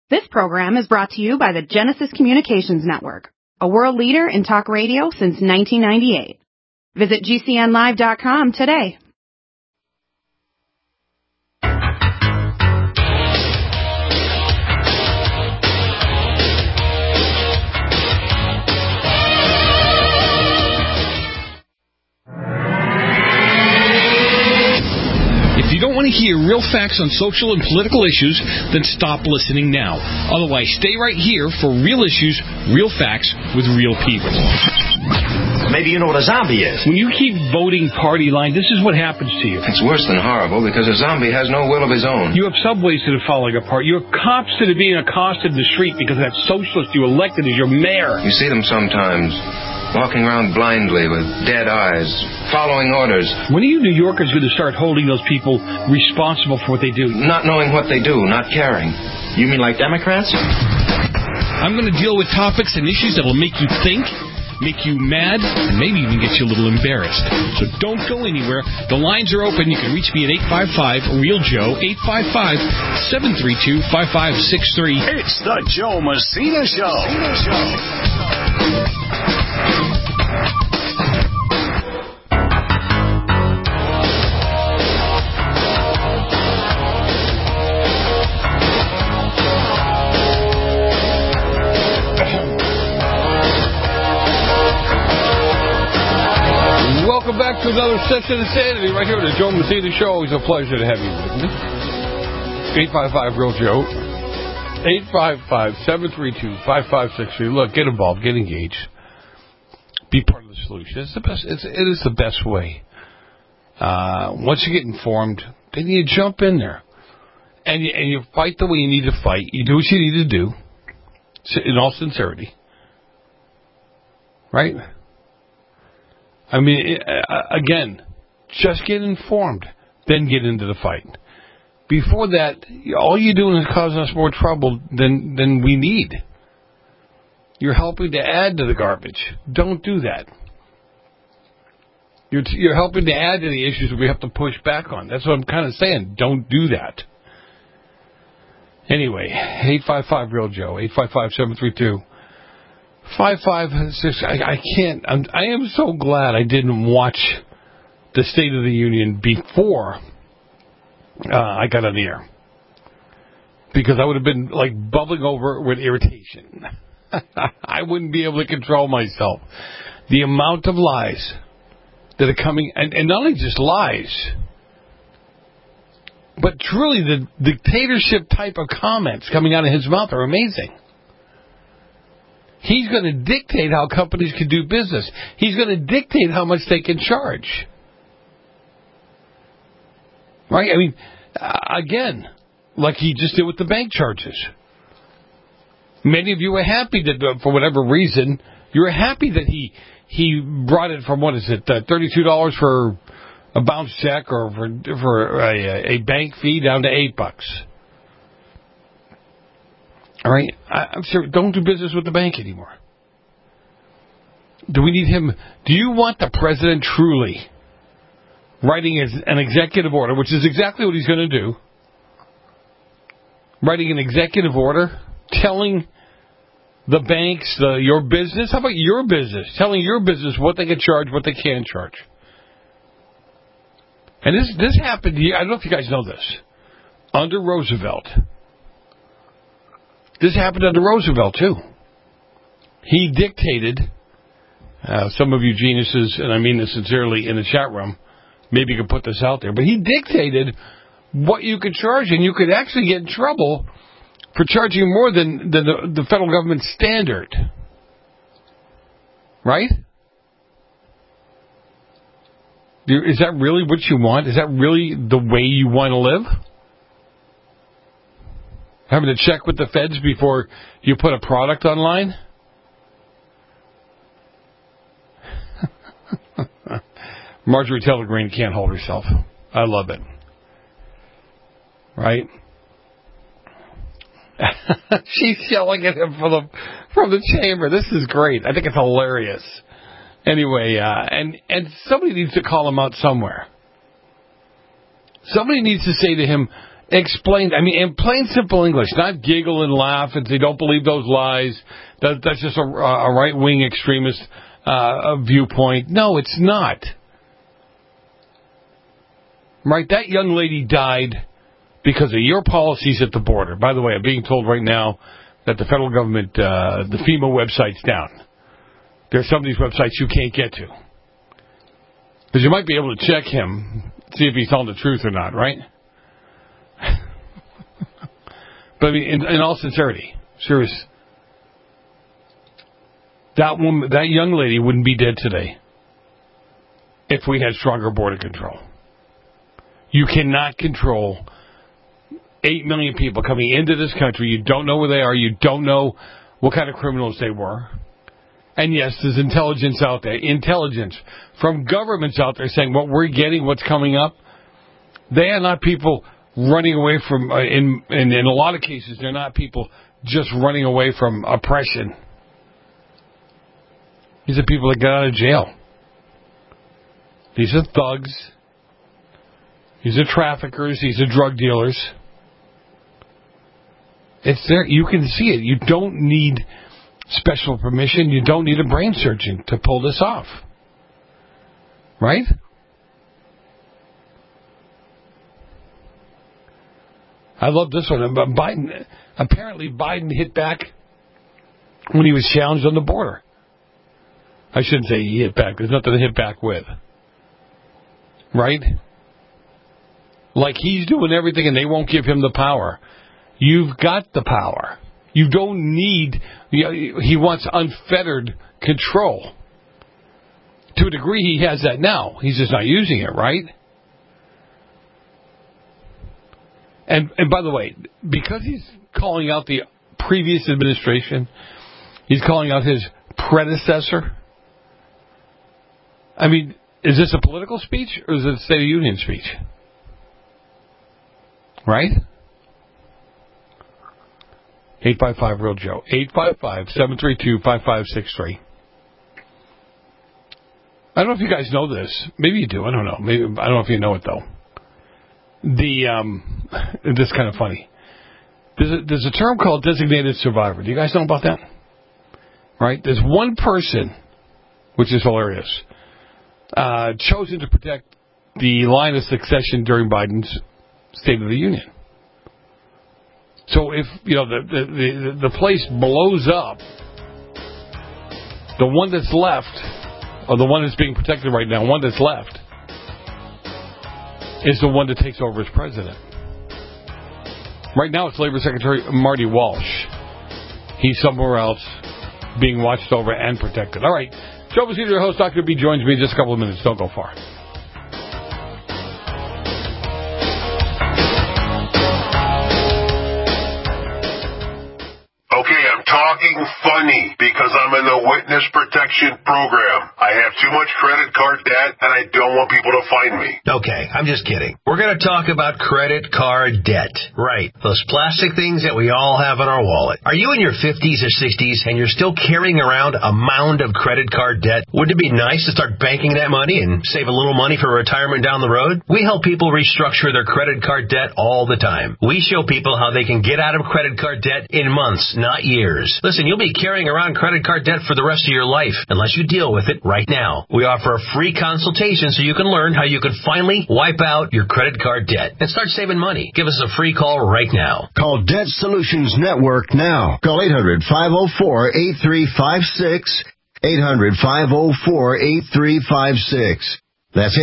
This program is brought to you by the Genesis Communications Network, a world leader in talk radio since 1998. Visit GCNlive.com today. If you don't want to hear real facts on social and political issues, then stop listening now. Otherwise, stay right here for real issues, real facts, with real people. Maybe you know what a zombie is. When you keep voting party line, this is what happens to you. It's worse than horrible because a zombie has no will of his own. You have subways that are falling apart. You have cops that are being accosted in the street because that socialist you elected as your mayor. You see them sometimes, walking around blindly with dead eyes, following orders. When are you New Yorkers going to start holding those people responsible for what they do? Not knowing what they do, not caring. You mean like Democrats? I'm going to deal with topics and issues that will make you think, make you mad, and maybe even get you a little embarrassed. So don't go anywhere. The lines are open. You can reach me at 855-REAL-JOE, 855-732-5563. It's the Joe Messina Show. Welcome back to another session of Insanity right here at the Joe Messina Show. Always a pleasure to have you with me. 855-REAL-JOE. 855-732-5563. Look, get involved, get engaged. Be part of the solution. It's the best. It is the best way. Once you get informed, then you jump in there. And you fight the way you need to fight. You do what you need to do. In all sincerity. Right? I mean, again, just get informed, then get into the fight. Before that, all you're doing is causing us more trouble than we need. You're helping to add to the garbage. Don't do that. You're helping to add to the issues that we have to push back on. That's what I'm kind of saying. Don't do that. Anyway, 855-REAL-JOE, 855-732. 556. I can't. I am so glad I didn't watch the State of the Union before I got on the air, because I would have been like bubbling over with irritation. I wouldn't be able to control myself. The amount of lies that are coming, and not only just lies, but truly the dictatorship type of comments coming out of his mouth are amazing. He's going to dictate how companies can do business. He's going to dictate how much they can charge. Right? I mean, again, like he just did with the bank charges. Many of you are happy that, for whatever reason, you're happy that he brought it from, what is it, $32 for a bounce check or for a bank fee down to $8. All right, I'm sure. Don't do business with the bank anymore. Do we need him? Do you want the president truly writing an executive order, which is exactly what he's going to do? Writing an executive order telling the banks, your business. How about your business? Telling your business what they can charge, what they can't charge. And this happened. I don't know if you guys know this. Under Roosevelt. This happened under Roosevelt, too. He dictated, some of you geniuses, and I mean this sincerely in the chat room, maybe you can put this out there, but he dictated what you could charge, and you could actually get in trouble for charging more than the federal government standard. Right? Is that really what you want? Is that really the way you want to live? Having to check with the feds before you put a product online? Marjorie Taylor Greene can't hold herself. I love it. Right? She's yelling at him from the chamber. This is great. I think it's hilarious. Anyway, and somebody needs to call him out somewhere. Somebody needs to say to him, Explain. I mean, in plain, simple English, not giggle and laugh and say, don't believe those lies. That's just a right-wing extremist viewpoint. No, it's not. Right? That young lady died because of your policies at the border. By the way, I'm being told right now that the federal government, the FEMA website's down. There's some of these websites you can't get to. Because you might be able to check him, see if he's telling the truth or not, right? But I mean, in all sincerity, serious. That woman, that young lady wouldn't be dead today if we had stronger border control. You cannot control 8 million people coming into this country. You don't know where they are. You don't know what kind of criminals they were. And yes, there's intelligence out there. Intelligence from governments out there saying what we're getting, what's coming up. They are not people running away from, in a lot of cases, they're not people just running away from oppression. These are people that got out of jail. These are thugs. These are traffickers. These are drug dealers. It's there. You can see it. You don't need special permission. You don't need a brain surgeon to pull this off. Right? I love this one. Apparently Biden hit back when he was challenged on the border. I shouldn't say he hit back. There's nothing to hit back with. Right? Like he's doing everything and they won't give him the power. You've got the power. You don't need... He wants unfettered control. To a degree, he has that now. He's just not using it, right? And by the way, because he's calling out the previous administration, he's calling out his predecessor. I mean, is this a political speech or is it a State of the Union speech? Right? 855-REAL-JOE. 855-732-5563. I don't know if you guys know this. Maybe you do. I don't know. Maybe I don't know if you know it, though. This is kind of funny. There's a term called designated survivor. Do you guys know about that? Right? There's one person, which is hilarious, chosen to protect the line of succession during Biden's State of the Union. So if the place blows up, the one that's left, or the one that's being protected right now, one that's left, is the one that takes over as president. Right now it's Labor Secretary Marty Walsh. He's somewhere else being watched over and protected. All right. Joe Messina, your host, Dr. B, joins me in just a couple of minutes. Don't go far. Okay, I'm talking funny because I'm in the witness protection program. I have too much credit card debt and I don't want people to find me. Okay, I'm just kidding. We're going to talk about credit card debt. Right, those plastic things that we all have in our wallet. Are you in your 50s or 60s and you're still carrying around a mound of credit card debt? Wouldn't it be nice to start banking that money and save a little money for retirement down the road? We help people restructure their credit card debt all the time. We show people how they can get out of credit card debt in months, not years. Listen, you'll be carrying around credit card debt for the rest of your life unless you deal with it right now. We offer a free consultation so you can learn how you can finally wipe out your credit card debt and start saving money. Give us a free call right now. Call Debt Solutions Network now. Call 800-504-8356. 800-504-8356. That's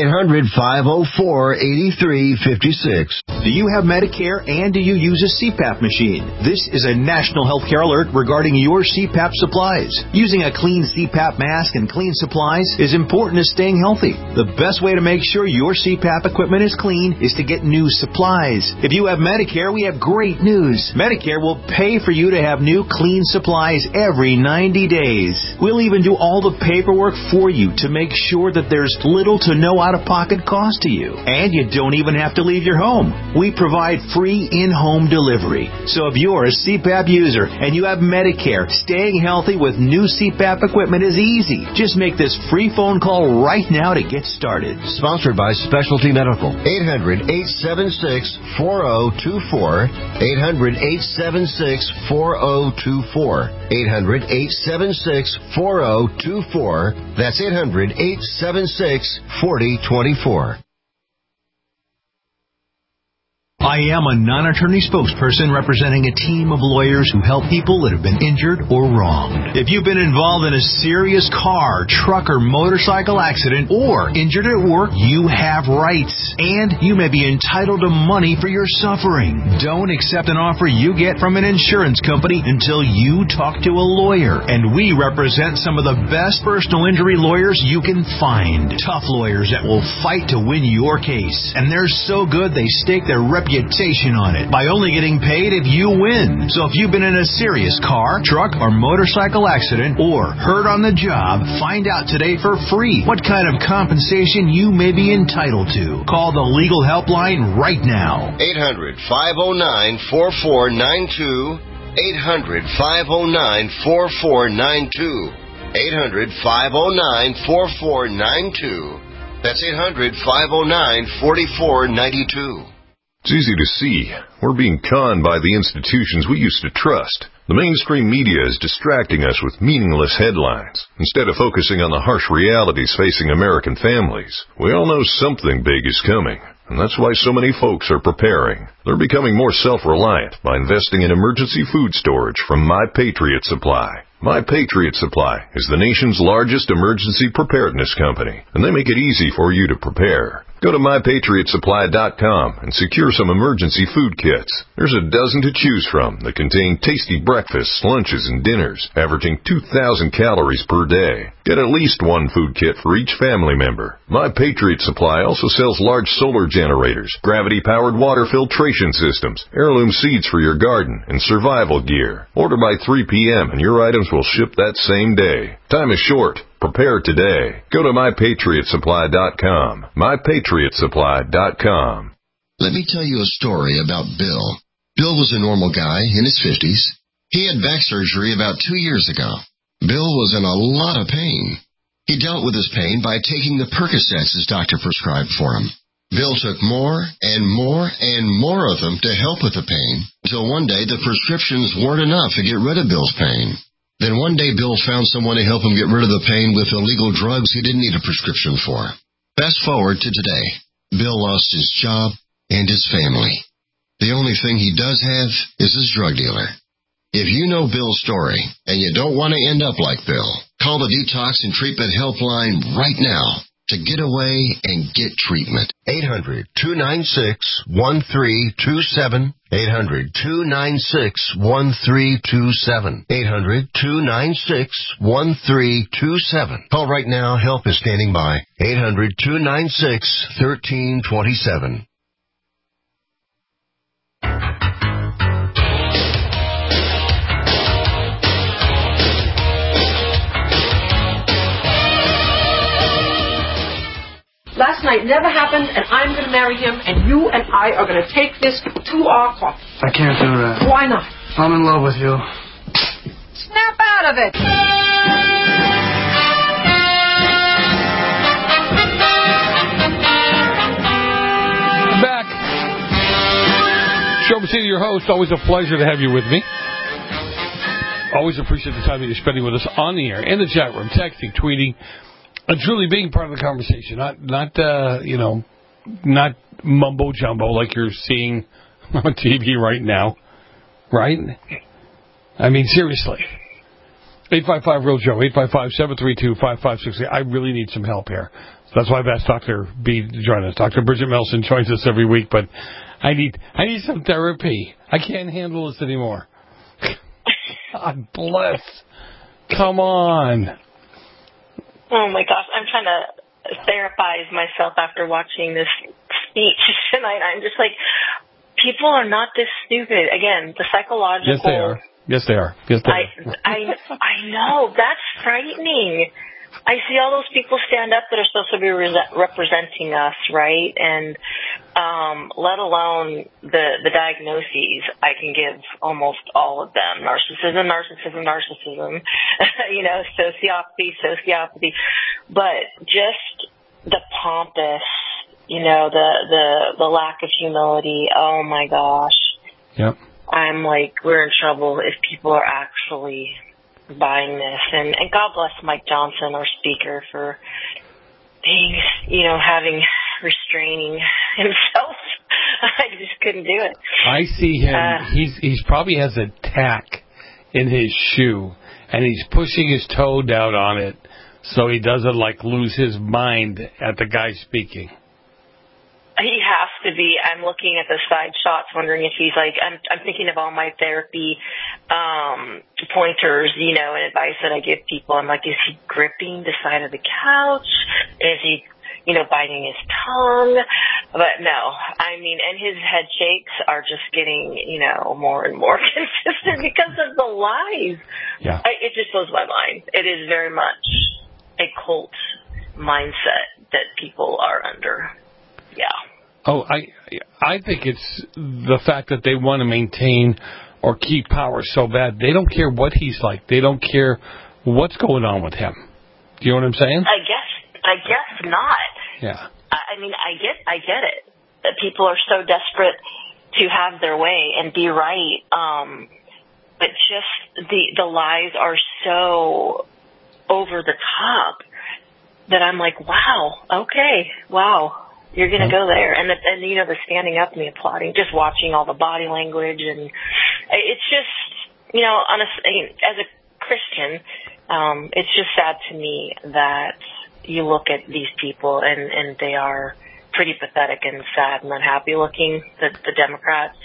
800-504-8356. Do you have Medicare and do you use a CPAP machine? This is a national healthcare alert regarding your CPAP supplies. Using a clean CPAP mask and clean supplies is important to staying healthy. The best way to make sure your CPAP equipment is clean is to get new supplies. If you have Medicare, we have great news. Medicare will pay for you to have new clean supplies every 90 days. We'll even do all the paperwork for you to make sure that there's little to no out-of-pocket cost to you. And you don't even have to leave your home. We provide free in-home delivery. So if you're a CPAP user and you have Medicare, staying healthy with new CPAP equipment is easy. Just make this free phone call right now to get started. Sponsored by Specialty Medical. 800-876-4024. 800-876-4024. 800-876-4024. That's 800-876-4024. I am a non-attorney spokesperson representing a team of lawyers who help people that have been injured or wronged. If you've been involved in a serious car, truck, or motorcycle accident or injured at work, you have rights. And you may be entitled to money for your suffering. Don't accept an offer you get from an insurance company until you talk to a lawyer. And we represent some of the best personal injury lawyers you can find. Tough lawyers that will fight to win your case. And they're so good they stake their reputation on it by only getting paid if you win. So if you've been in a serious car, truck, or motorcycle accident or hurt on the job, find out today for free what kind of compensation you may be entitled to. Call the legal helpline right now. 800-509-4492. 800-509-4492. 800-509-4492. That's 800-509-4492. It's easy to see. We're being conned by the institutions we used to trust. The mainstream media is distracting us with meaningless headlines instead of focusing on the harsh realities facing American families. We all know something big is coming, and that's why so many folks are preparing. They're becoming more self-reliant by investing in emergency food storage from My Patriot Supply. My Patriot Supply is the nation's largest emergency preparedness company, and they make it easy for you to prepare. Go to MyPatriotSupply.com and secure some emergency food kits. There's a dozen to choose from that contain tasty breakfasts, lunches, and dinners, averaging 2,000 calories per day. Get at least one food kit for each family member. My Patriot Supply also sells large solar generators, gravity-powered water filtration systems, heirloom seeds for your garden, and survival gear. Order by 3 p.m. and your items will ship that same day. Time is short. Prepare today. Go to MyPatriotSupply.com. MyPatriotSupply.com. Let me tell you a story about Bill. Bill was a normal guy in his 50s. He had back surgery about 2 years ago. Bill was in a lot of pain. He dealt with his pain by taking the Percocets his doctor prescribed for him. Bill took more and more and more of them to help with the pain, until one day the prescriptions weren't enough to get rid of Bill's pain. Then one day Bill found someone to help him get rid of the pain with illegal drugs he didn't need a prescription for. Fast forward to today. Bill lost his job and his family. The only thing he does have is his drug dealer. If you know Bill's story and you don't want to end up like Bill, call the Detox and Treatment Helpline right now to get away and get treatment. 800-296-1327. 800-296-1327. 800-296-1327. Call right now. Help is standing by. 800-296-1327. Last night never happened, and I'm going to marry him, and you and I are going to take this to our coffin. I can't do that. Why not? I'm in love with you. Snap out of it! I'm back. Joe Messina, your host. Always a pleasure to have you with me. Always appreciate the time that you're spending with us on the air, in the chat room, texting, tweeting, and truly being part of the conversation. Not mumbo jumbo like you're seeing on TV right now, right? I mean, seriously. 855-REAL-JOE, 855-732-5563. I really need some help here. So that's why I've asked Dr. B to join us. Dr. Bridget Melson joins us every week, but I need some therapy. I can't handle this anymore. God bless. Come on. Oh, my gosh. I'm trying to therapize myself after watching this speech tonight. I'm just like, people are not this stupid. Again, the psychological... Yes, they are. Yes, they are. I know. That's frightening. I see all those people stand up that are supposed to be representing us, right? And let alone the diagnoses, I can give almost all of them. Narcissism, sociopathy. But just the pompous, the lack of humility, oh my gosh. Yep. I'm like, we're in trouble if people are actually buying this. And God bless Mike Johnson, our speaker, for being, having restraining himself. I just couldn't do it. I see him. He's probably has a tack in his shoe, and he's pushing his toe down on it so he doesn't lose his mind at the guy speaking. He has to be. I'm looking at the side shots, wondering if he's I'm thinking of all my therapy pointers, and advice that I give people. I'm like, is he gripping the side of the couch? Is he, biting his tongue? But no, and his head shakes are just getting, more and more consistent because of the lies. Yeah. It just blows my mind. It is very much a cult mindset that people are under. Yeah. Oh, I think it's the fact that they want to maintain or keep power so bad. They don't care what he's like. They don't care what's going on with him. Do you know what I'm saying? I guess not. Yeah. I get it. That people are so desperate to have their way and be right. But just the lies are so over the top that I'm like, wow, okay, wow. You're going to go there. And the standing up and the applauding, just watching all the body language. And it's just, as a Christian, it's just sad to me that you look at these people and they are pretty pathetic and sad and unhappy looking, the Democrats.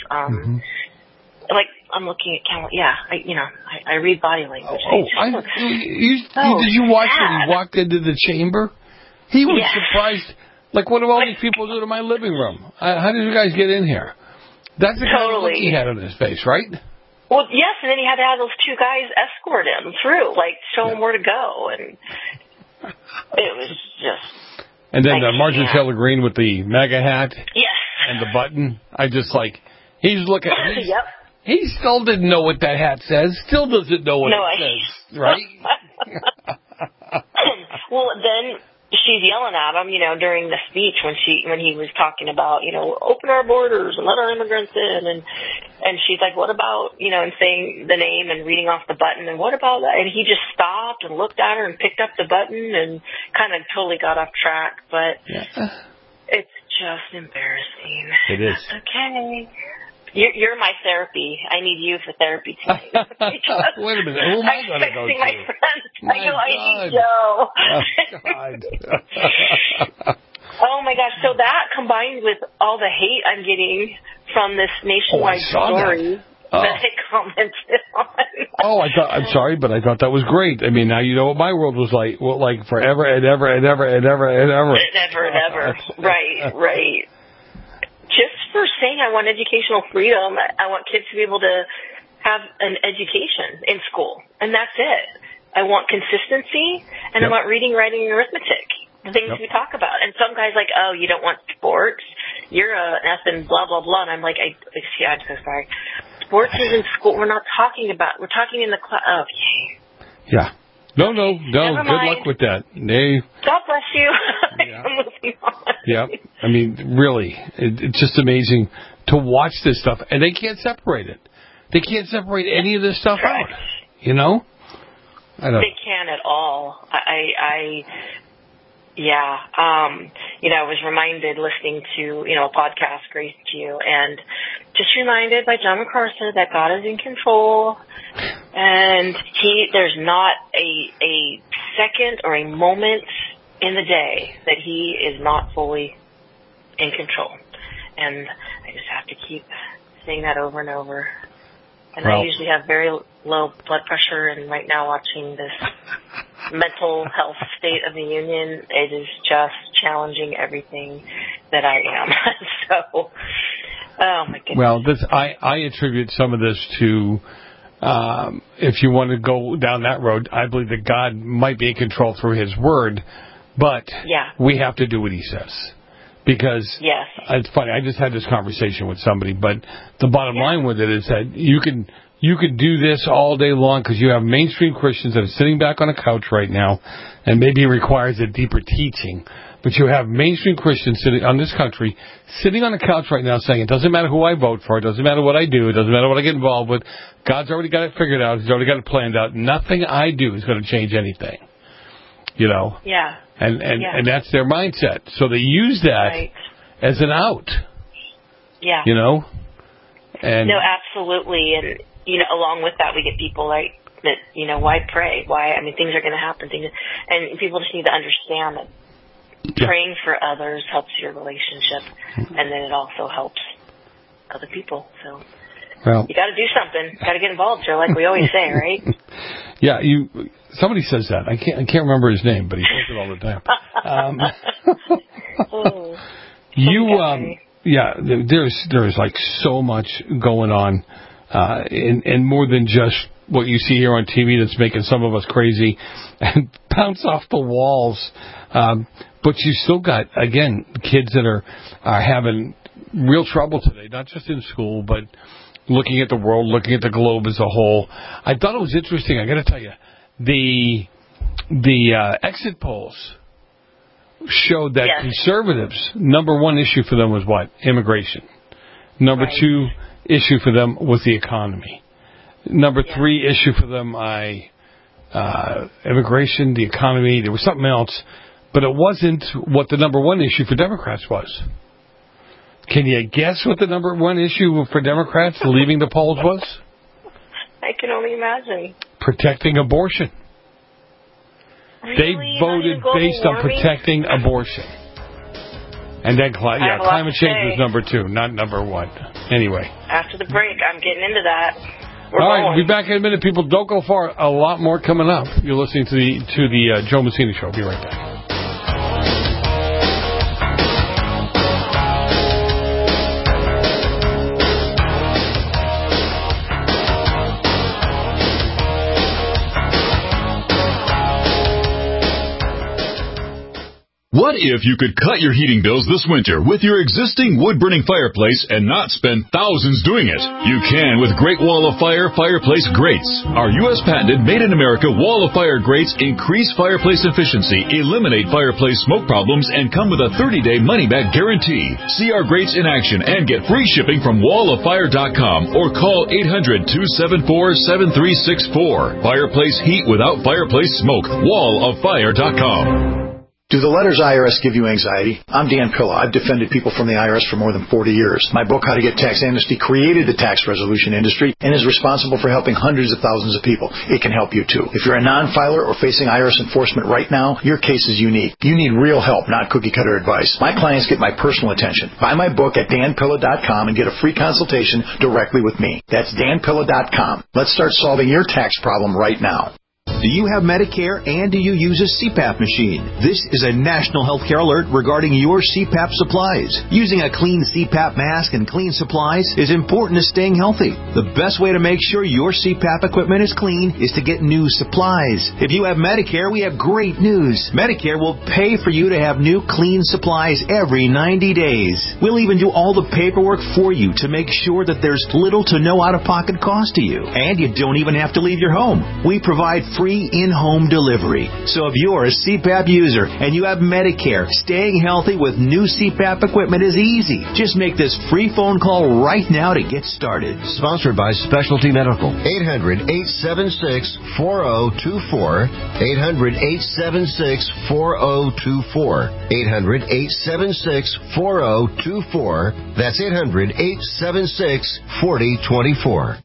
I'm looking at I read body language. Did you watch when he walked into the chamber? He was surprised. What do all these people do to my living room? How did you guys get in here? That's the kind of look he had on his face, right? Well, yes, and then he had to have those two guys escort him through, show him where to go, and it was just... And then Marjorie Taylor Greene with the MAGA hat and the button. He's looking... Yep. He still didn't know what that hat says. Still doesn't know what it says, right? Well, then... she's yelling at him, during the speech when he was talking about, open our borders and let our immigrants in, and she's like, what about, and saying the name and reading off the button, and what about that? And he just stopped and looked at her and picked up the button and kind of totally got off track, but it's just embarrassing. It is. Okay. You're my therapy. I need you for therapy tonight. Wait a minute. Who am I going to go to? My friend. I need Joe. Oh, God. Oh, my gosh. So that combined with all the hate I'm getting from this nationwide story that I commented on. I'm sorry, but I thought that was great. Now you know what my world was like. Forever and ever and ever and ever and ever. Never and ever. Right. Just for saying I want educational freedom, I want kids to be able to have an education in school, and that's it. I want consistency, and I want reading, writing, and arithmetic, the things we talk about. And some guys you don't want sports, you're an F and blah, blah, blah. And I'm like, I'm so sorry. Sports is in school. We're not talking about, we're talking in the class. Oh, yeah. No. Good luck with that. God bless you. Moving on. Yeah. Really, it's just amazing to watch this stuff, and they can't separate it. They can't separate any of this stuff out. I don't. They can't at all. I was reminded listening to, a podcast, Grace to You, and just reminded by John MacArthur that God is in control, and there's not a second or a moment in the day that he is not fully in control. And I just have to keep saying that over and over. And I usually have very low blood pressure, and right now watching this mental health state of the union, it is just challenging everything that I am. So, oh my goodness. Well, I attribute some of this to if you want to go down that road, I believe that God might be in control through His Word, but we have to do what He says. Because it's funny, I just had this conversation with somebody, but the bottom line with it is that you can do this all day long because you have mainstream Christians that are sitting back on a couch right now, and maybe it requires a deeper teaching. But you have mainstream Christians sitting on this country, sitting on a couch right now saying, it doesn't matter who I vote for, it doesn't matter what I do, it doesn't matter what I get involved with, God's already got it figured out, He's already got it planned out, nothing I do is going to change anything. You know? Yeah. And that's their mindset. So they use that as an out. Yeah. You know? And no, absolutely. And, along with that, we get people like that, why pray? Why? I mean, things are going to happen. And people just need to understand that praying for others helps your relationship, and then it also helps other people. So you got to do something. Got to get involved, Joe, like we always say, right? Yeah, somebody says that. I can't remember his name, but he says it all the time. There's like so much going on, and more than just what you see here on TV that's making some of us crazy and bounce off the walls. But you still got, again, kids that are having real trouble today, not just in school, but looking at the world, looking at the globe as a whole. I thought it was interesting. I got to tell you, the exit polls showed that conservatives, number one issue for them was what? Immigration. Number two issue for them was the economy. Number three issue for them, immigration, the economy. There was something else, but it wasn't what the number one issue for Democrats was. Can you guess what the number one issue for Democrats leaving the polls was? I can only imagine. Protecting abortion. Really? They voted based on protecting abortion. And then climate change was number two, not number one. Anyway. After the break, I'm getting into that. All right, we'll be back in a minute. People, don't go far. A lot more coming up. You're listening to the Joe Messina Show. Be right back. What if you could cut your heating bills this winter with your existing wood-burning fireplace and not spend thousands doing it? You can with Great Wall of Fire fireplace grates. Our U.S. patented made-in-America Wall of Fire grates increase fireplace efficiency, eliminate fireplace smoke problems, and come with a 30-day money-back guarantee. See our grates in action and get free shipping from walloffire.com or call 800-274-7364. Fireplace heat without fireplace smoke. walloffire.com. Do the letters IRS give you anxiety? I'm Dan Pilla. I've defended people from the IRS for more than 40 years. My book, How to Get Tax Amnesty, created the tax resolution industry and is responsible for helping hundreds of thousands of people. It can help you too. If you're a non-filer or facing IRS enforcement right now, your case is unique. You need real help, not cookie-cutter advice. My clients get my personal attention. Buy my book at danpilla.com and get a free consultation directly with me. That's danpilla.com. Let's start solving your tax problem right now. Do you have Medicare and do you use a CPAP machine? This is a national healthcare alert regarding your CPAP supplies. Using a clean CPAP mask and clean supplies is important to staying healthy. The best way to make sure your CPAP equipment is clean is to get new supplies. If you have Medicare, we have great news. Medicare will pay for you to have new clean supplies every 90 days. We'll even do all the paperwork for you to make sure that there's little to no out-of-pocket cost to you. And you don't even have to leave your home. We provide free in-home delivery. So if you're a CPAP user and you have Medicare, staying healthy with new CPAP equipment is easy. Just make this free phone call right now to get started. Sponsored by Specialty Medical. 800-876-4024. 800-876-4024. 800-876-4024. That's 800-876-4024.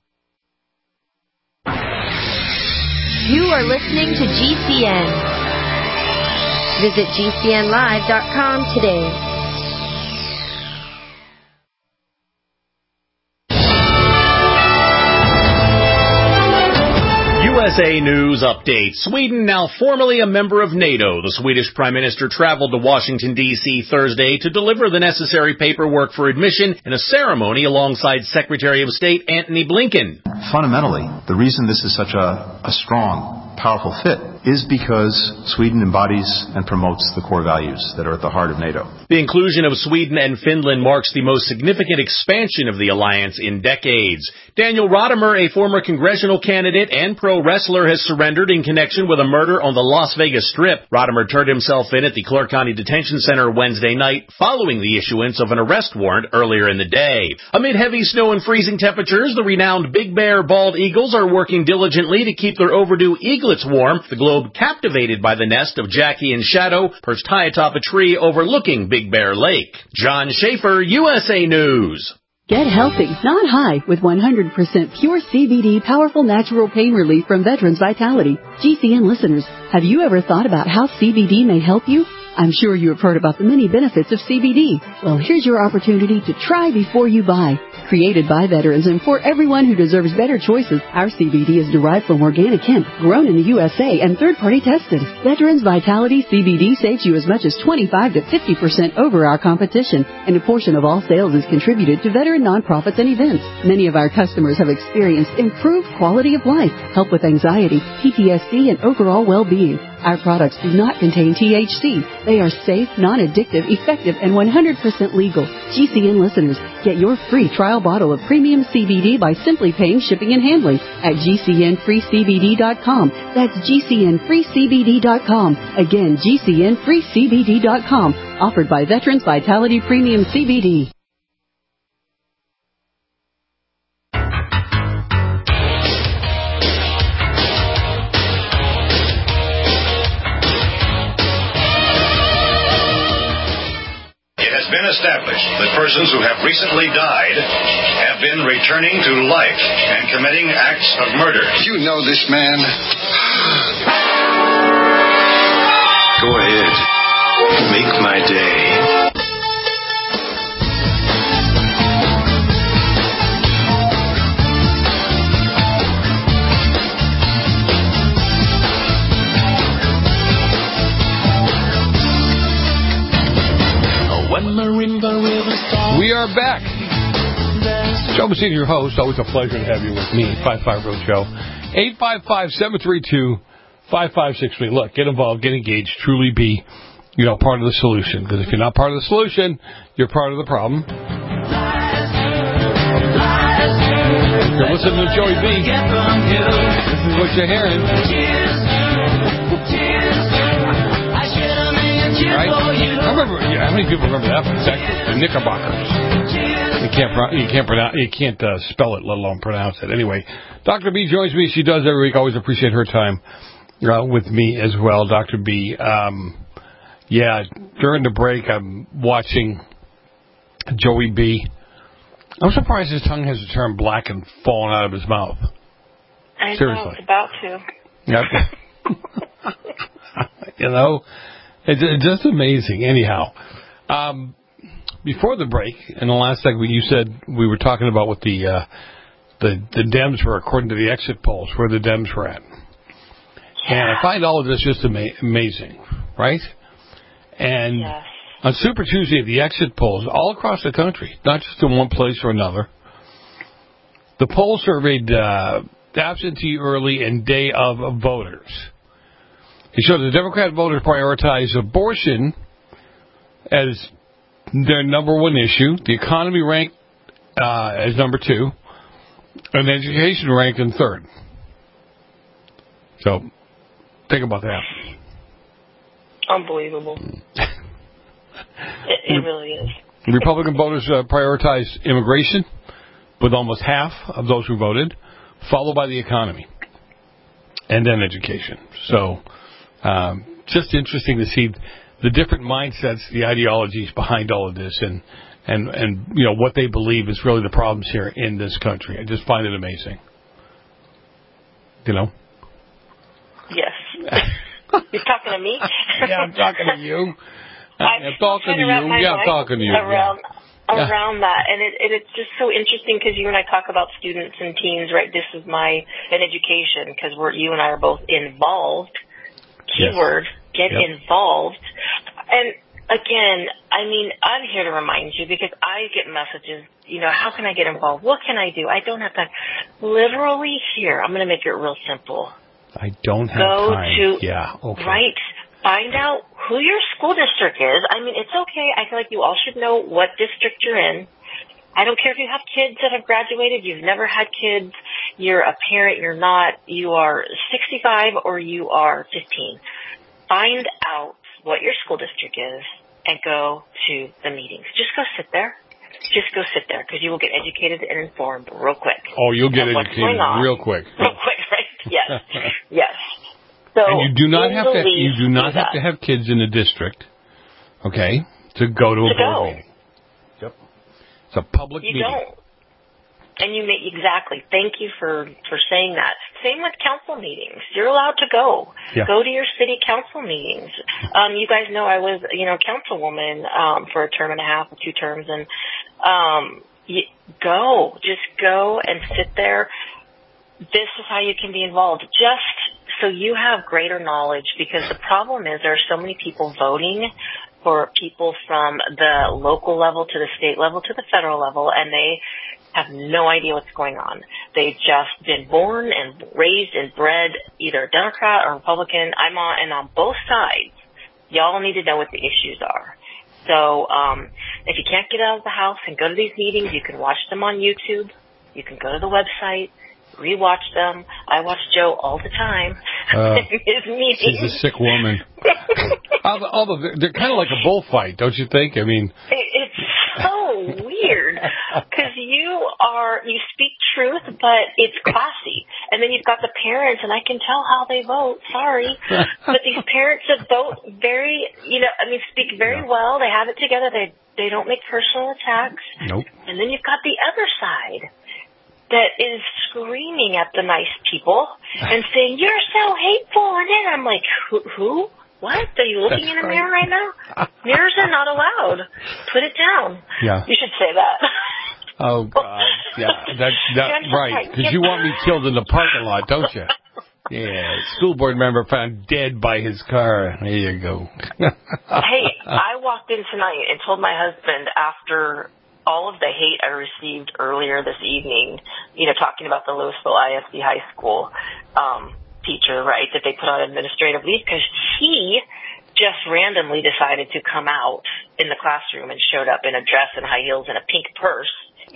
You are listening to GCN. Visit GCNlive.com today. USA News Update. Sweden, now formally a member of NATO. The Swedish Prime Minister traveled to Washington, D.C. Thursday to deliver the necessary paperwork for admission in a ceremony alongside Secretary of State Antony Blinken. Fundamentally, the reason this is such a strong, powerful fit is because Sweden embodies and promotes the core values that are at the heart of NATO. The inclusion of Sweden and Finland marks the most significant expansion of the alliance in decades. Daniel Rodimer, a former congressional candidate and pro wrestler, has surrendered in connection with a murder on the Las Vegas Strip. Rodimer turned himself in at the Clark County Detention Center Wednesday night following the issuance of an arrest warrant earlier in the day. Amid heavy snow and freezing temperatures, the renowned Big Bear bald eagles are working diligently to keep their overdue eaglets warm. The Globe captivated by the nest of Jackie and Shadow perched high atop a tree overlooking Big Bear Lake. John Schaefer, USA News. Get healthy, not high, with 100% pure CBD powerful natural pain relief from Veterans Vitality. GCN listeners, have you ever thought about how CBD may help you? I'm sure you have heard about the many benefits of CBD. Well, here's your opportunity to try before you buy. Created by veterans and for everyone who deserves better choices, our CBD is derived from organic hemp, grown in the USA and third-party tested. Veterans Vitality CBD saves you as much as 25 to 50% over our competition, and a portion of all sales is contributed to veteran nonprofits and events. Many of our customers have experienced improved quality of life, help with anxiety, PTSD, and overall well-being. Our products do not contain THC. They are safe, non-addictive, effective, and 100% legal. GCN listeners, get your free trial bottle of premium CBD by simply paying shipping and handling at GCNFreeCBD.com. That's GCNFreeCBD.com. Again, GCNFreeCBD.com. Offered by Veterans Vitality Premium CBD. Been established that persons who have recently died have been returning to life and committing acts of murder. You know this man. Go ahead. Make my day. We are back. Joe Messina, your host. Always a pleasure to have you with me. 55 Road Show. 855-732-5563. Look, get involved, get engaged, truly be, part of the solution. Because if you're not part of the solution, you're part of the problem. You're listening to Joey B. This is what you're hearing. Right? I remember. How many people remember that one? The Knickerbockers. You can't spell it, let alone pronounce it. Anyway, Dr. B joins me. She does every week. Always appreciate her time with me as well. Dr. B. During the break, I'm watching Joey B. I'm surprised his tongue hasn't turned black and fallen out of his mouth. I Seriously. know, it's about to. It's just amazing. Anyhow, before the break, in the last segment, you said we were talking about what the Dems were, according to the exit polls, where the Dems were at. And I find all of this just amazing, right? And on Super Tuesday, the exit polls all across the country, not just in one place or another, the poll surveyed absentee, early, and day of voters. It showed the Democrat voters prioritize abortion as their number one issue, the economy ranked as number two, and education ranked in third. So, think about that. Unbelievable. It really is. Republican voters prioritize immigration, with almost half of those who voted, followed by the economy, and then education. So, just interesting to see the different mindsets, the ideologies behind all of this, and what they believe is really the problems here in this country. I just find it amazing. Yes. You're talking to me? Yeah, I'm talking to you. I'm talking to you. Yeah, I'm talking to you. around that. And it's just so interesting because you and I talk about students and teens, right? This is an education because you and I are both involved. Keyword, get involved. And again, I mean, I'm here to remind you because I get messages, how can I get involved? What can I do? I don't have time. Literally here, I'm going to make it real simple. I don't have time. Right. Find out who your school district is. I mean, it's okay. I feel like you all should know what district you're in. I don't care if you have kids that have graduated, you've never had kids, you're a parent, you're not, you are 65 or you are 15. Find out what your school district is and go to the meetings. Just go sit there. Just go sit there because you will get educated and informed real quick. Oh, you'll get educated real quick. Real quick, right? Yes. Yes. So and you do not have to have kids in the district, okay, to go to a board meeting. Yep. It's a public meeting. You don't. And you may, exactly. Thank you for saying that. Same with council meetings. You're allowed to go. Yeah. Go to your city council meetings. You guys know I was, councilwoman for a term and a half or 2 terms, and just go and sit there. This is how you can be involved. Just so you have greater knowledge, because the problem is there are so many people voting for people from the local level to the state level to the federal level, and they have no idea what's going on. They've just been born and raised and bred either a Democrat or Republican. I'm on both sides. Y'all need to know what the issues are. So if you can't get out of the house and go to these meetings, you can watch them on YouTube. You can go to the website, rewatch them. I watch Joe all the time. His meetings. She's a sick woman. Although they're kind of like a bullfight, don't you think? I mean, it's so weird because you speak truth, but it's classy. And then you've got the parents, and I can tell how they vote. Sorry, but these parents that vote speak very well. They have it together. They don't make personal attacks. Nope. And then you've got the other side that is screaming at the nice people and saying, "You're so hateful." And then I'm like, who? What? Are you looking in a mirror right now? Mirrors are not allowed. Put it down. Yeah. You should say that. Oh, God. Yeah, that's right. Because you want me killed in the parking lot, don't you? Yeah, school board member found dead by his car. There you go. Hey, I walked in tonight and told my husband after all of the hate I received earlier this evening, talking about the Louisville ISD High School teacher, right, that they put on administrative leave because he just randomly decided to come out in the classroom and showed up in a dress and high heels and a pink purse.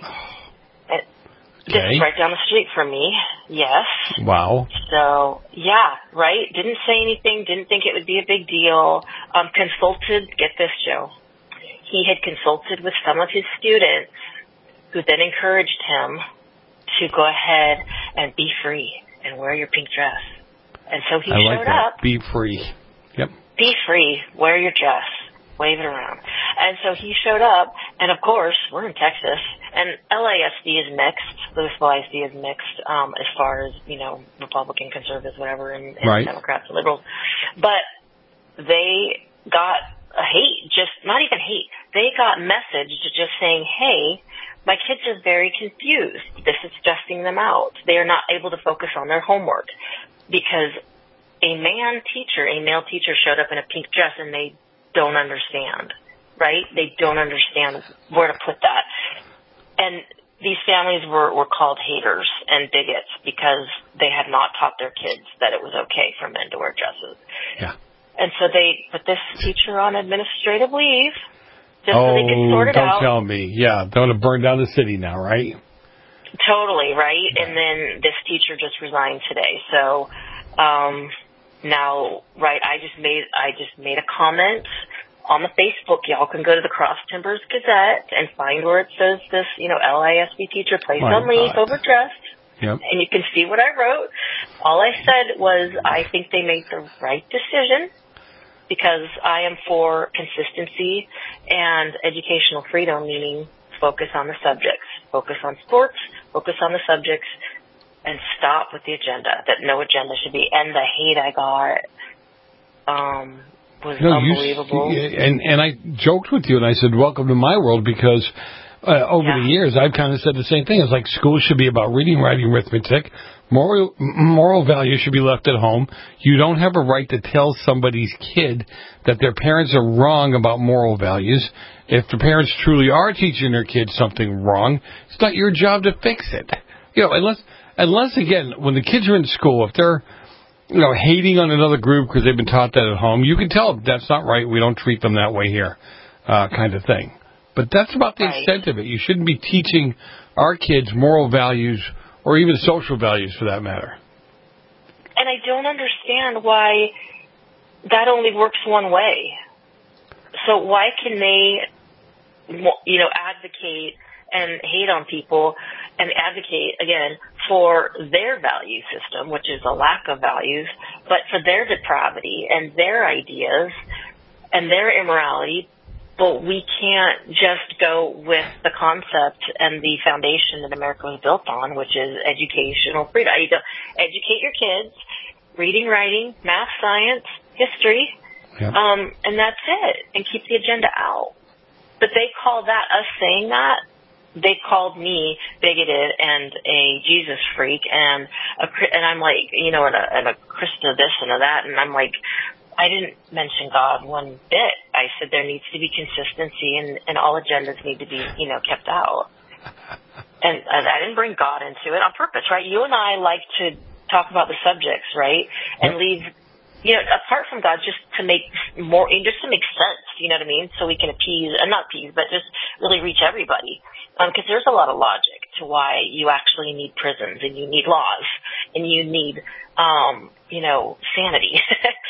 This is right down the street from me. Yes. Wow. So, yeah, right? Didn't say anything, didn't think it would be a big deal. Consulted, get this, Joe. He had consulted with some of his students who then encouraged him to go ahead and be free and wear your pink dress. And so he showed up. Be free. Yep. Be free. Wear your dress. Wave it around. And so he showed up, and of course, we're in Texas, and LASD is mixed. Louisville ISD is mixed as far as, Republican, conservatives, whatever, and right. Democrats and liberals. But they got not even hate. They got messaged just saying, hey, my kids are very confused. This is stressing them out. They are not able to focus on their homework because a male teacher showed up in a pink dress and they don't understand, right? They don't understand where to put that. And these families were called haters and bigots because they had not taught their kids that it was okay for men to wear dresses. Yeah. And so they put this teacher on administrative leave just so they could sort it out. Don't tell me. Yeah, they want to burn down the city now, right? Totally, right? And then this teacher just resigned today. So now, right, I just made a comment on the Facebook. Y'all can go to the Cross Timbers Gazette and find where it says this, LISD teacher placed on leave, overdressed. Yep. And you can see what I wrote. All I said was I think they made the right decision because I am for consistency and educational freedom, meaning focus on the subjects, focus on sports, focus on the subjects, and stop with the agenda, that no agenda should be. And the hate I got, was unbelievable. And I joked with you, and I said, welcome to my world, because over the years, I've kind of said the same thing. It's like school should be about reading, writing, arithmetic. Moral values should be left at home. You don't have a right to tell somebody's kid that their parents are wrong about moral values. If the parents truly are teaching their kids something wrong, it's not your job to fix it. Unless again, when the kids are in school, if they're hating on another group because they've been taught that at home, you can tell them that's not right. We don't treat them that way here, kind of thing. But that's about the extent of it. You shouldn't be teaching our kids moral values or even social values for that matter. And I don't understand why that only works one way. So why can they, advocate and hate on people and advocate, again, for their value system, which is a lack of values, but for their depravity and their ideas and their immorality, but we can't just go with the concept and the foundation that America was built on, which is educational freedom. Educate your kids, reading, writing, math, science, history, and that's it, and keep the agenda out. But they call that, us saying that, they called me bigoted and a Jesus freak, and I'm like, and a Krista this and a that, and I'm like, I didn't mention God one bit. I said there needs to be consistency, and all agendas need to be, kept out. And I didn't bring God into it on purpose, right? You and I like to talk about the subjects, right? And leave, apart from God, just to make sense, you know what I mean? So we can not appease, but just really reach everybody. Because there's a lot of logic to why you actually need prisons, and you need laws, and you need, sanity.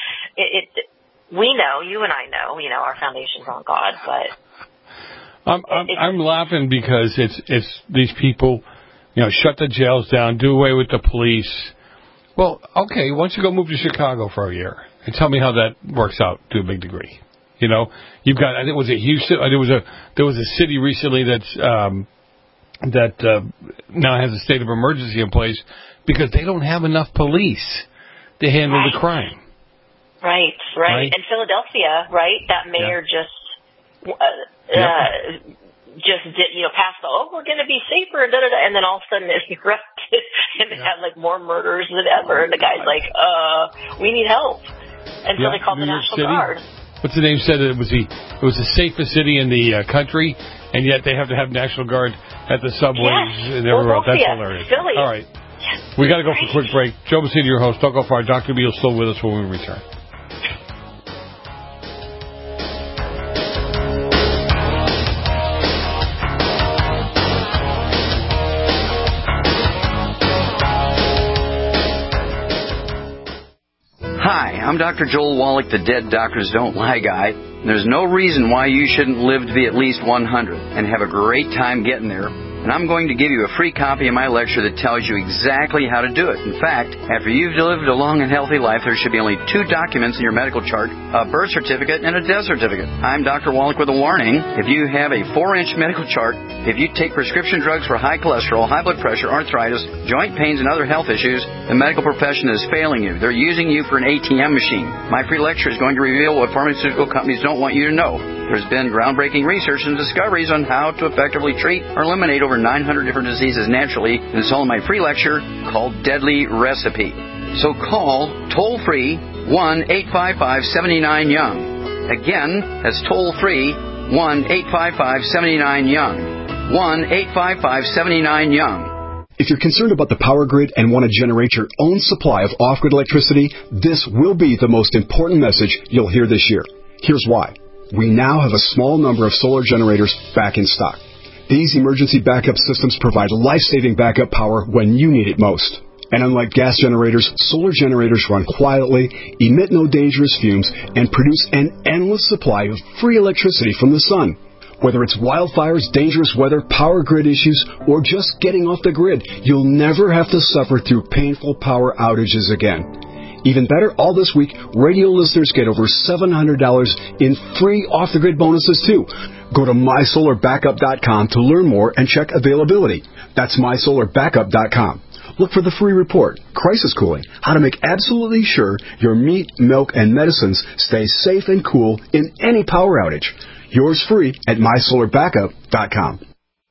We know, you and I know, our foundation's on God, but I'm laughing because it's these people, shut the jails down, do away with the police. Well, okay, why don't you go move to Chicago for a year and tell me how that works out to a big degree? You've got, I think, was it Houston? There was a city recently that now has a state of emergency in place because they don't have enough police to handle the crime. Right. And Philadelphia, right? That mayor just did, passed we're going to be safer, and then all of a sudden it erupted, and they had more murders than ever. And the guy's like, we need help. And so they called the National Guard. What's the name said? It was the safest city in the country, and yet they have to have National Guard at the subways and everywhere else. That's hilarious. Philly. All right. We got to go for a quick break. Joe Messina, your host. Don't go far. Dr. Beal's still with us when we return. Hi, I'm Dr. Joel Wallach, the Dead Doctors Don't Lie guy. There's no reason why you shouldn't live to be at least 100 and have a great time getting there. And I'm going to give you a free copy of my lecture that tells you exactly how to do it. In fact, after you've lived a long and healthy life, there should be only 2 documents in your medical chart, a birth certificate and a death certificate. I'm Dr. Wallach with a warning. If you have a 4-inch medical chart, if you take prescription drugs for high cholesterol, high blood pressure, arthritis, joint pains, and other health issues, the medical profession is failing you. They're using you for an ATM machine. My free lecture is going to reveal what pharmaceutical companies don't want you to know. There's been groundbreaking research and discoveries on how to effectively treat or eliminate over 900 different diseases naturally, and it's all in my free lecture called Deadly Recipe. So call toll-free 1-855-79-YOUNG. Again, that's toll-free 1-855-79-YOUNG. 1-855-79-YOUNG. If you're concerned about the power grid and want to generate your own supply of off-grid electricity, this will be the most important message you'll hear this year. Here's why. We now have a small number of solar generators back in stock. These emergency backup systems provide life-saving backup power when you need it most. And unlike gas generators, solar generators run quietly, emit no dangerous fumes, and produce an endless supply of free electricity from the sun. Whether it's wildfires, dangerous weather, power grid issues, or just getting off the grid, you'll never have to suffer through painful power outages again. Even better, all this week, radio listeners get over $700 in free off-the-grid bonuses, too. Go to mysolarbackup.com to learn more and check availability. That's mysolarbackup.com. look for the free report, Crisis Cooling, how to make absolutely sure your meat, milk, and medicines stay safe and cool in any power outage. Yours free at mysolarbackup.com.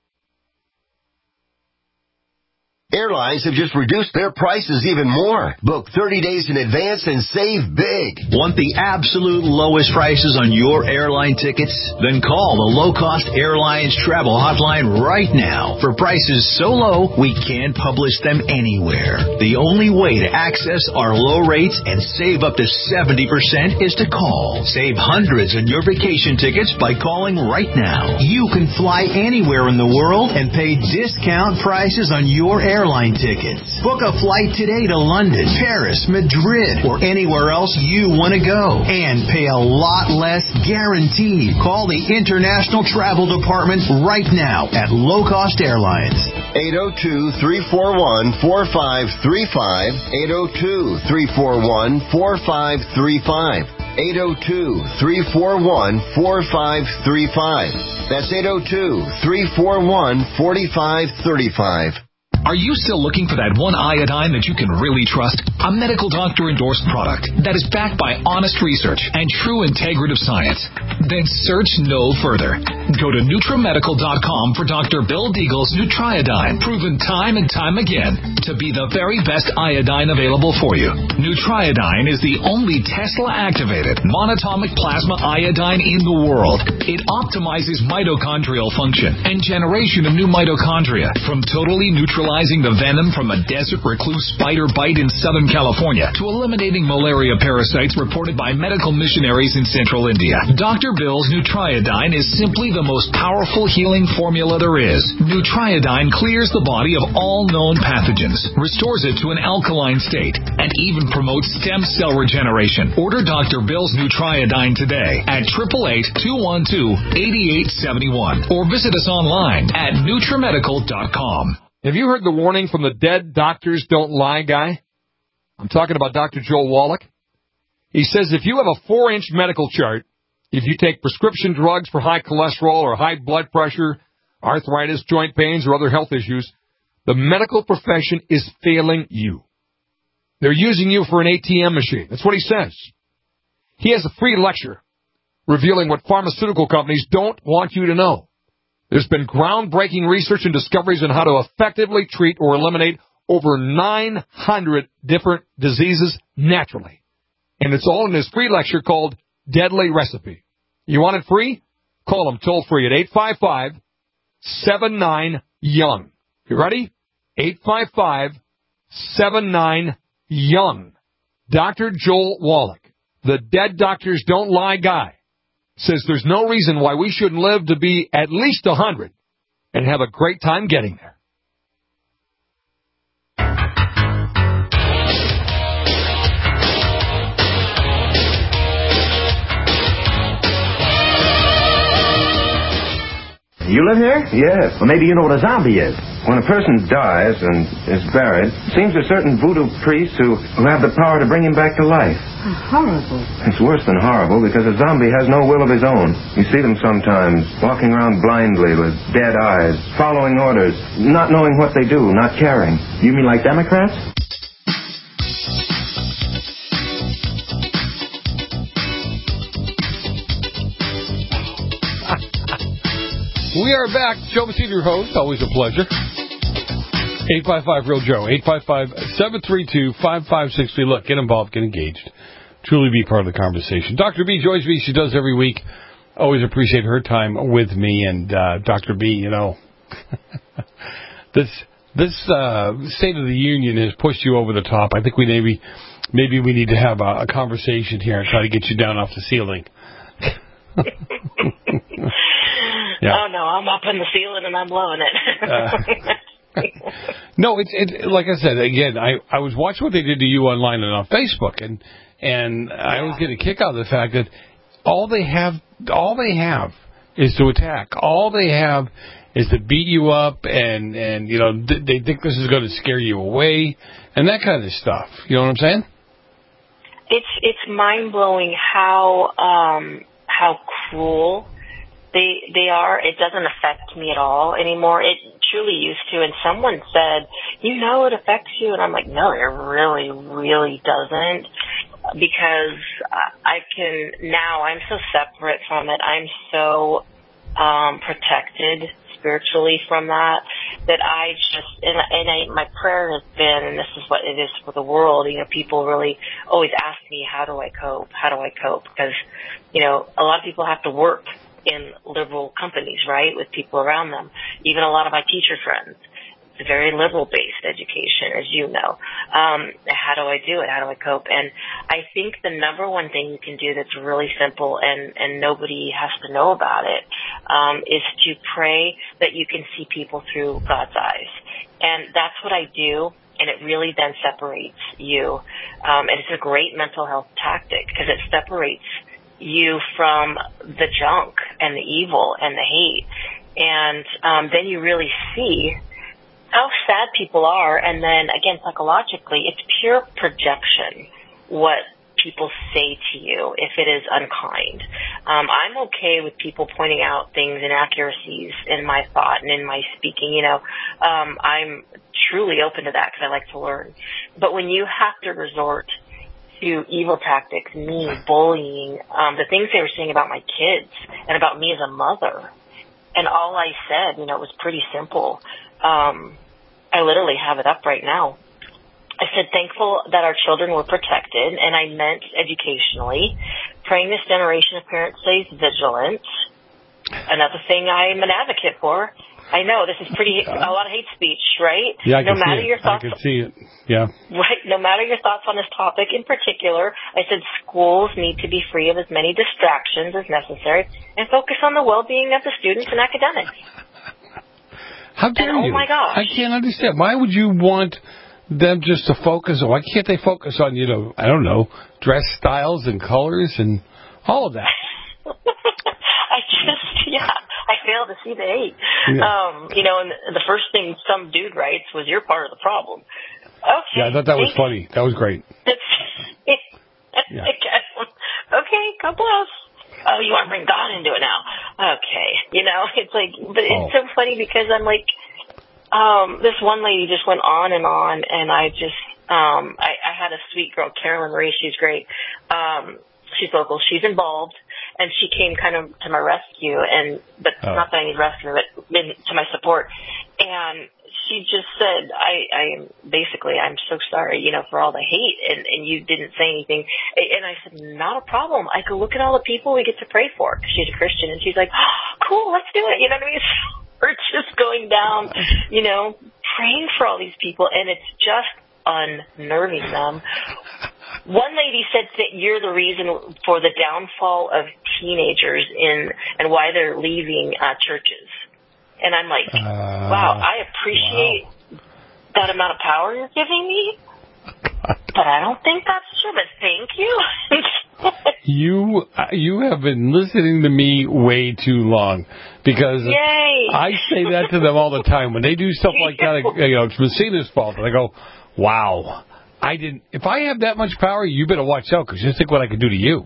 Airlines have just reduced their prices even more. Book 30 days in advance and save big. Want the absolute lowest prices on your airline tickets? Then call the Low Cost Airlines Travel Hotline right now. For prices so low, we can't publish them anywhere. The only way to access our low rates and save up to 70% is to call. Save hundreds on your vacation tickets by calling right now. You can fly anywhere in the world and pay discount prices on your airline tickets. Book a flight today to London, Paris, Madrid, or anywhere else you want to go. And pay a lot less guaranteed. Call the International Travel Department right now at Low Cost Airlines. 802-341-4535. 802-341-4535. 802-341-4535. That's 802-341-4535. Are you still looking for that one iodine that you can really trust? A medical doctor endorsed product that is backed by honest research and true integrative science? Then search no further. Go to NutriMedical.com for Dr. Bill Deagle's Nutriodine, proven time and time again to be the very best iodine available for you. Nutriodine is the only Tesla-activated monatomic plasma iodine in the world. It optimizes mitochondrial function and generation of new mitochondria from totally neutralizing the venom from a desert recluse spider bite in Southern California to eliminating malaria parasites reported by medical missionaries in central India. Dr. Bill's Nutriodine is simply the most powerful healing formula there is. Nutriodine clears the body of all known pathogens, restores it to an alkaline state, and even promotes stem cell regeneration. Order Dr. Bill's Nutriodine today at 888-212-8871 or visit us online at NutriMedical.com. Have you heard the warning from the Dead Doctors Don't Lie guy? I'm talking about Dr. Joel Wallach. He says if you have a 4-inch medical chart, if you take prescription drugs for high cholesterol or high blood pressure, arthritis, joint pains, or other health issues, the medical profession is failing you. They're using you for an ATM machine. That's what he says. He has a free lecture revealing what pharmaceutical companies don't want you to know. There's been groundbreaking research and discoveries on how to effectively treat or eliminate over 900 different diseases naturally. And it's all in his free lecture called Deadly Recipe. You want it free? Call him toll-free at 855-79-YOUNG. You ready? 855-79-YOUNG. Dr. Joel Wallach, the Dead Doctors Don't Lie guy, says there's no reason why we shouldn't live to be at least 100 and have a great time getting there. You live here? Yes. Well, maybe you know what a zombie is. When a person dies and is buried, it seems a certain voodoo priest who have the power to bring him back to life. Horrible. It's worse than horrible because a zombie has no will of his own. You see them sometimes walking around blindly with dead eyes, following orders, not knowing what they do, not caring. You mean like Democrats? We are back. Joe Messina, your host. Always a pleasure. 855-REAL-JOE. 855-732-5563. Look, get involved, get engaged. Truly be part of the conversation. Dr. B joins me. She does every week. Always appreciate her time with me. And Dr. B, you know, this State of the Union has pushed you over the top. I think we maybe we need to have a conversation here and try to get you down off the ceiling. Yeah. Oh, no, I'm up in the ceiling and I'm loving it. No, it's like I said, again, I was watching what they did to you online and on Facebook, and I was getting a kick out of the fact that all they have is to attack. All they have is to beat you up, and you know, they think this is going to scare you away, and that kind of stuff. You know what I'm saying? It's mind-blowing how cruel they are. It doesn't affect me at all anymore. It truly used to. And someone said, you know it affects you. And I'm like, no, it really, really doesn't. Because I'm so separate from it. I'm so protected spiritually from that I just, my prayer has been, and this is what it is for the world, people really always ask me, how do I cope? Because, a lot of people have to work in liberal companies, right, with people around them. Even a lot of my teacher friends. It's a very liberal-based education, as you know. How do I do it? How do I cope? And I think the number one thing you can do that's really simple and nobody has to know about it is to pray that you can see people through God's eyes. And that's what I do, and it really then separates you. And it's a great mental health tactic because it separates you from the junk and the evil and the hate. And then you really see how sad people are, and then, again, psychologically, it's pure projection what people say to you if it is unkind. I'm okay with people pointing out things, inaccuracies in my thought and in my speaking, I'm truly open to that because I like to learn. But when you have to resort to evil tactics, mean, bullying, the things they were saying about my kids and about me as a mother, and all I said, it was pretty simple. I literally have it up right now. I said, thankful that our children were protected, and I meant educationally. Praying this generation of parents stays vigilant. Another thing I'm an advocate for. I know this is a lot of hate speech, right? Yeah, I can see it. Yeah. Right. No matter your thoughts on this topic in particular, I said schools need to be free of as many distractions as necessary and focus on the well-being of the students and academics. How dare you? Oh, my gosh. I can't understand. Why would you want them just to focus? Why can't they focus on, I don't know, dress styles and colors and all of that? I fail to see the hate. Yeah. And the first thing some dude writes was, you're part of the problem. Okay. Yeah, I thought that was funny. That was great. Yeah. Okay, God bless. Oh, you want to bring God into it now? Okay. It's like, but it's so funny because I'm like, this one lady just went on, and I just, I had a sweet girl, Carolyn Marie, she's great. She's local, she's involved, and she came kind of to my rescue, but not that I need rescue, but to my support. And she just said, I'm so sorry, for all the hate, and you didn't say anything. And I said, not a problem. I could look at all the people we get to pray for. She's a Christian, and she's like, cool, let's do it. You know what I mean? We're just going down, praying for all these people, and it's just unnerving them. One lady said that you're the reason for the downfall of teenagers and why they're leaving churches. And I'm like, wow, I appreciate that amount of power you're giving me, but I don't think that's true, but thank you. You have been listening to me way too long, because I say that to them all the time. When they do stuff like that, it's Messina's fault. And I go, wow, if I have that much power, you better watch out, because just think what I could do to you.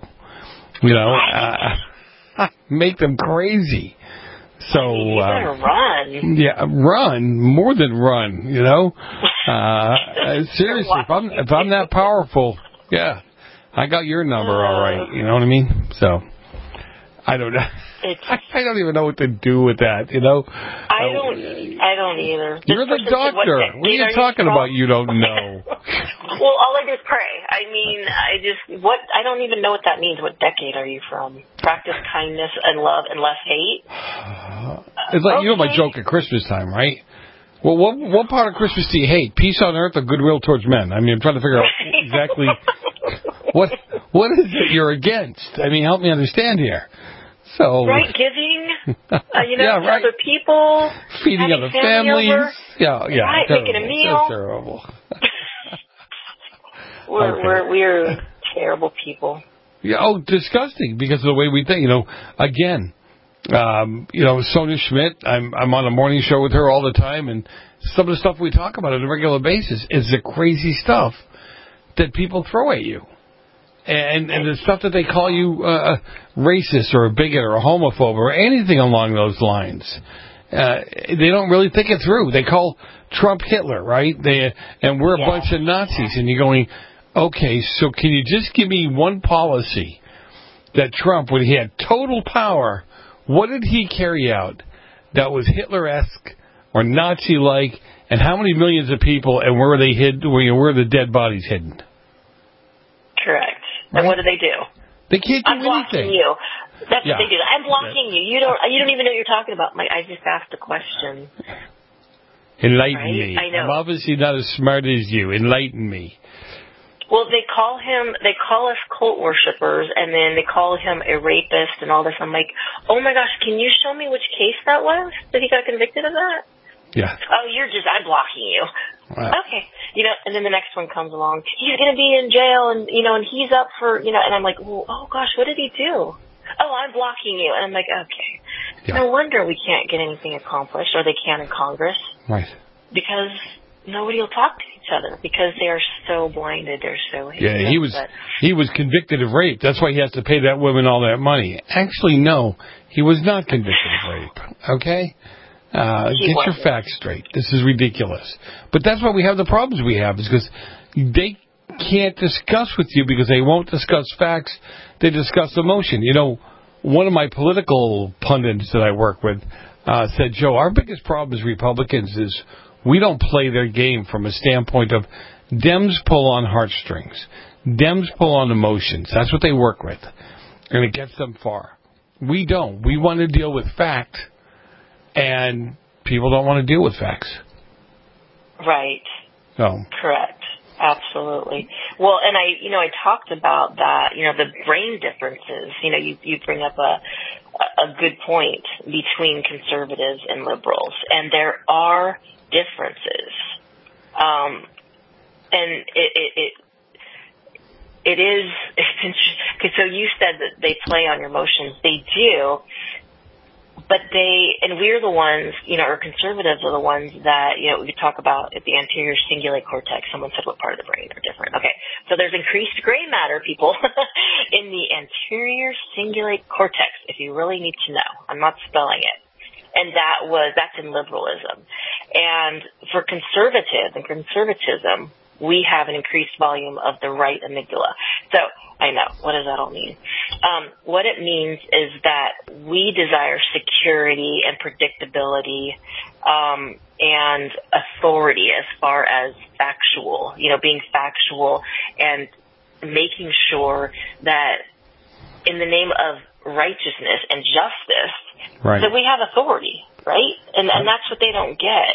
Make them crazy. So you better run. Yeah, run, more than run, seriously, if I'm that powerful, I got your number all right, you know what I mean? So I don't know. I don't even know what to do with that, I don't either. You're the doctor. What are you talking about? You don't know. Well, all I do is pray. I don't even know what that means. What decade are you from? Practice kindness and love and less hate? It's like, my joke at Christmas time, right? Well, what part of Christmas do you hate? Peace on earth or goodwill towards men? I mean, I'm trying to figure out exactly what is it you're against? I mean, help me understand here. So, right, giving, to other people, feeding other families. Over. Yeah, right, making a meal. That's terrible. We're terrible people. Yeah, disgusting because of the way we think. Again, Sonia Schmidt. I'm on a morning show with her all the time, and some of the stuff we talk about on a regular basis is the crazy stuff that people throw at you. And the stuff that they call you racist or a bigot or a homophobe or anything along those lines. They don't really think it through. They call Trump Hitler, right? And we're a bunch of Nazis. And you're going, okay, so can you just give me one policy that Trump, when he had total power, what did he carry out that was Hitler-esque or Nazi-like, and how many millions of people, and where are they hid? Where are the dead bodies hidden? Correct. Right? And what do? They can't do I'm blocking anything. you. That's what they do. I'm blocking you. You don't even know what you're talking about. I just asked a question. Enlighten right? me. I know. I'm obviously not as smart as you. Enlighten me. Well, they call us cult worshippers, and then they call him a rapist and all this. I'm like, oh my gosh, can you show me which case that was that he got convicted of that? Yeah. Oh, I'm blocking you. Wow. Okay. And then the next one comes along. He's going to be in jail, and he's up for, and I'm like, well, oh gosh, what did he do? Oh, I'm blocking you. And I'm like, okay. Yeah. No wonder we can't get anything accomplished, or they can in Congress. Right. Because nobody will talk to each other, because they are so blinded. They're so hateful. Yeah, he was convicted of rape. That's why he has to pay that woman all that money. Actually, no, he was not convicted of rape. Okay? Get your facts straight. This is ridiculous. But that's why we have the problems we have, is because they can't discuss with you because they won't discuss facts. They discuss emotion. One of my political pundits that I work with said, Joe, our biggest problem as Republicans is we don't play their game from a standpoint of Dems pull on heartstrings. Dems pull on emotions. That's what they work with. And it gets them far. We don't. We want to deal with fact, and people don't want to deal with facts. Right. So. Correct. Absolutely. Well, and I talked about that, the brain differences. You bring up a good point between conservatives and liberals, and there are differences. And it is, so you said that they play on your emotions. They do. But we're the ones, or conservatives are the ones that, we talk about at the anterior cingulate cortex. Someone said what part of the brain are different. Okay. So there's increased gray matter, people, in the anterior cingulate cortex, if you really need to know. I'm not spelling it. And that's in liberalism. And for conservatism, we have an increased volume of the right amygdala. So, I know. What does that all mean? What it means is that we desire security and predictability and authority as far as factual, being factual and making sure that in the name of righteousness and justice, right, that we have authority, right? And that's what they don't get.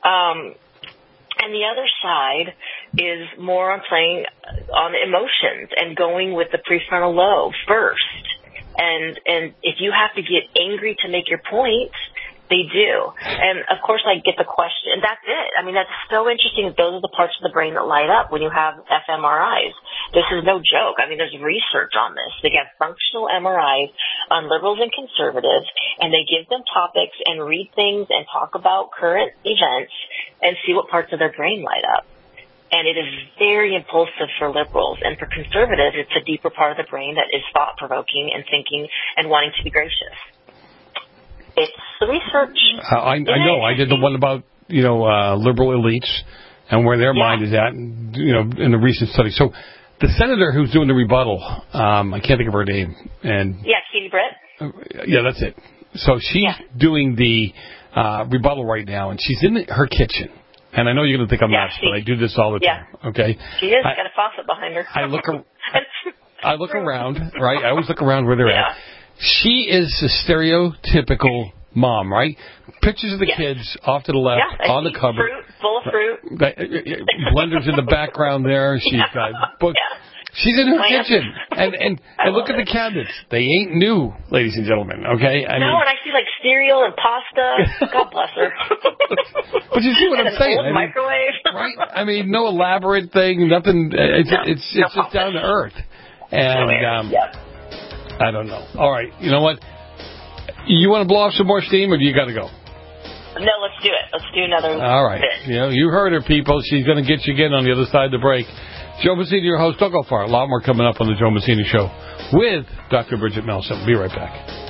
And the other side is more on playing on emotions and going with the prefrontal lobe first. And if you have to get angry to make your point, they do. And, of course, I get the question. And that's it. I mean, that's so interesting. Those are the parts of the brain that light up when you have fMRIs. This is no joke. I mean, there's research on this. They get functional MRIs on liberals and conservatives, and they give them topics and read things and talk about current events and see what parts of their brain light up. And it is very impulsive for liberals. And for conservatives, it's a deeper part of the brain that is thought-provoking and thinking and wanting to be gracious. It's the research. I know. I did the one about, liberal elites and where their mind is at, in the recent study. So the senator who's doing the rebuttal, I can't think of her name. Katie Britt. Yeah, that's it. So she's doing the rebuttal right now, and she's in her kitchen. And I know you're going to think I'm nuts, but I do this all the time. Okay? She is. Got a faucet behind her. I look around, right? I always look around where they're at. She is the stereotypical mom, right? Pictures of the kids off to the left, on the cupboard. Full of fruit. Blenders in the background there. She's got books. She's in her kitchen. And look at the cabinets. They ain't new, ladies and gentlemen, okay? And I see like cereal and pasta. God bless her. But you see what I'm saying? Old microwave. Right? I mean, no elaborate thing, nothing. It's just down to earth. And I don't know. All right, you know what? You want to blow off some more steam, or do you got to go? No, let's do it. Let's do another All right. bit. You heard her, people. She's going to get you again on the other side of the break. Joe Messina, your host. Don't go far. A lot more coming up on the Joe Messina Show with Dr. Bridget Nelson. Be right back.